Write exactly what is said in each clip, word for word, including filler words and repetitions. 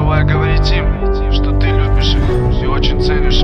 забывай говорить им, что ты любишь их и очень ценишь.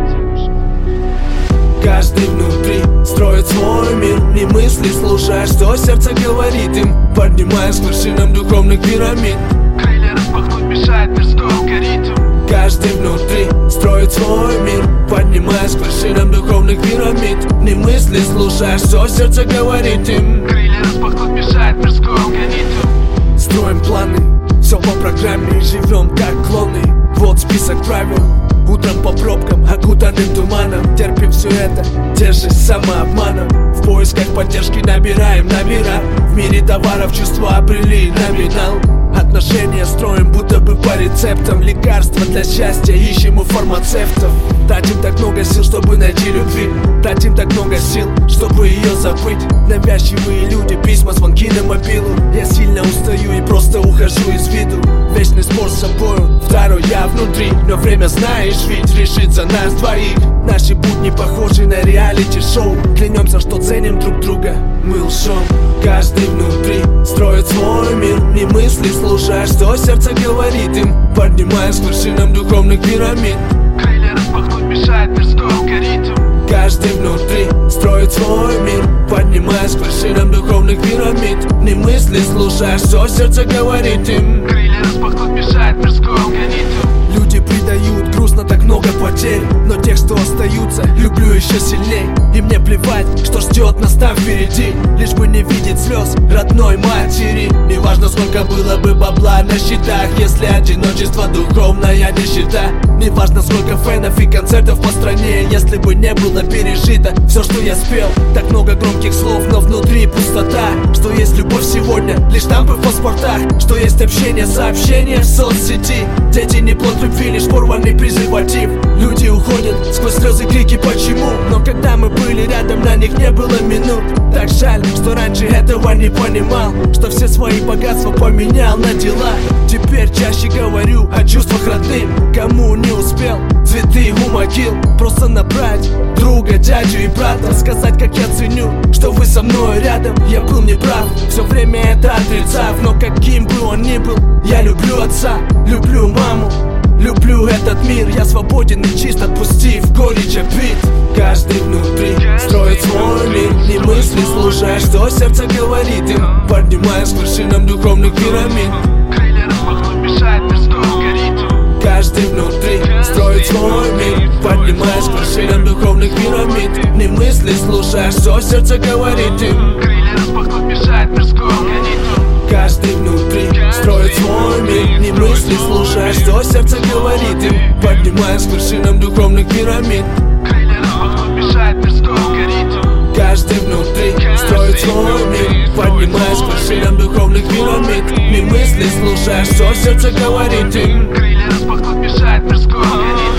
Каждый внутри строит свой мир, не мысли, слушая, что сердце говорит им, поднимаясь к вершинам духовных пирамид. Крылья распахнуть мешает мирской алгоритм. Каждый внутри строит свой мир, поднимаясь к вершинам духовных пирамид. Не мысли, слушая, что сердце говорит им. Крылья распахнуть мешает мирской алгоритм. Строим планы, все по программе, живем как клоны. Вот список правил. Утром по пробкам, окутанным туманом, терпим все это, держись самообманом. В поисках поддержки набираем номера. В мире товаров чувства обрели номинал. Отношения строим будто бы по рецептам. Лекарства для счастья ищем у фармацевтов. Тратим так много сил, чтобы найти любви. Тратим так много сил, чтобы ее забыть. Навязчивые люди, письма, звонки на мобилу. Я сильно устаю и просто ухожу из виду. Вечный спор с собою, второй я внутри. Но время, знаешь, ведь решит за нас двоих. Наши будни похожи на реалити-шоу. Клянемся, что ценим друг друга, мы лжем. Каждый внутри строит свой мир. Не мысли, слушая, что сердце говорит им, поднимаясь к вершинам духовных пирамид. Крылья распахнуть мешает мирской алгоритм. Каждый внутри строит свой мир, поднимаясь к вершинам духовных пирамид. Не мысли, слушая, что сердце говорит им. Крылья распахнуть мешает мирской алгоритм. Люди предают, грустно, так много потерь. Но тех, что остаются, люблю еще сильней. И мне плевать, что ждет нас там впереди, лишь бы не видеть слез родной матери. Неважно, сколько было бы бабла на счетах, если одиночество духовная нищета. Неважно, сколько фенов и концертов по стране, если бы не было пережито все, что я спел. Так много громких слов, но внутри пустота. Что есть любовь сегодня, лишь штампы в паспортах. Что есть общение, сообщения в соцсети. Дети не плод любви, лишь порванный презерватив. Люди уходят сквозь слезы, крики почему. Но когда мы были рядом, на них не было минут. Так жаль, что раньше этого не понимал, что все свои богатства поменял на дела. Теперь чаще говорю о чувствах родным. Кому не успел, цветы у могил. Просто набрать друга, дядю и брата, сказать, как я ценю, что вы со мной рядом. Я был неправ, все время это отрицав. Но каким бы он ни был, я люблю отца, люблю маму, люблю этот мир. Я свободен и чист, отпустив горечь обид. Каждый внутри строит свой мир. Не мысли, слушая, что сердце говорит им, поднимаясь к вершинам духовных пирамид. Крылья распахнуть мешает мирской алгоритм. Каждый внутри строит свой мир, поднимаясь к вершинам духовных пирамид. Не мысли, слушая, что сердце говорит им. Крылья распахнуть мешает мирской алгоритм. Каждый внутри строит свой мир. Не мысли, слушая, что сердце говорит им, поднимаясь к вершинам духовных пирамид. Крылья распахнуть мешает мирской алгоритм. Каждый внутри строит свой мир, поднимаясь к вершинам духовных пирамид. Не мысли, слушая, что сердце говорит им. Крылья распахнуть мешает мирской алгоритм.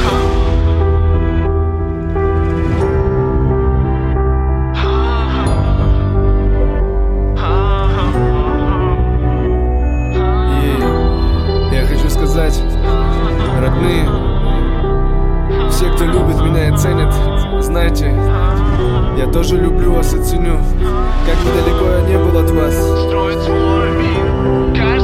Я хочу сказать, родные, все, кто любит меня и ценит, знаете, я тоже люблю вас и ценю, как бы далеко я не был от вас. Строит свой мир.